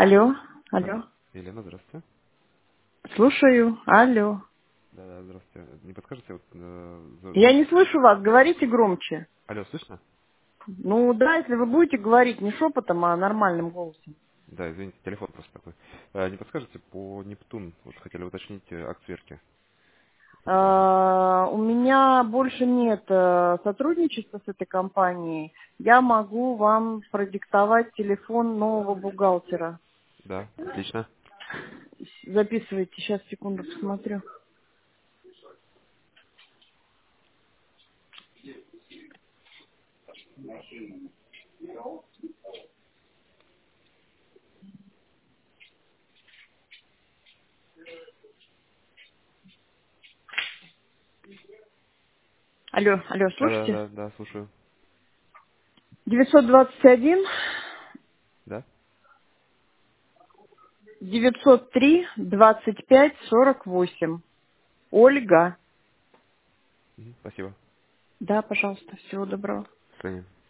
Алло, Алло. алло. Елена, здравствуйте. Слушаю. Алло. Да, здравствуйте. Не подскажете, вот Я не слышу вас, говорите громче. Алло, слышно? Ну да, если вы будете говорить не шепотом, а нормальным голосом. Да, извините, телефон просто такой. Не подскажете, по Нептун, вот хотели уточнить акцверки. У меня больше нет сотрудничества с этой компанией. Я могу вам продиктовать телефон нового бухгалтера. Да, отлично. Записывайте, сейчас, секунду, посмотрю. Алло, алло, слушайте? Да, слушаю. 921 Да? 903 25 48. Ольга. Спасибо. Да, пожалуйста, всего доброго. До свидания.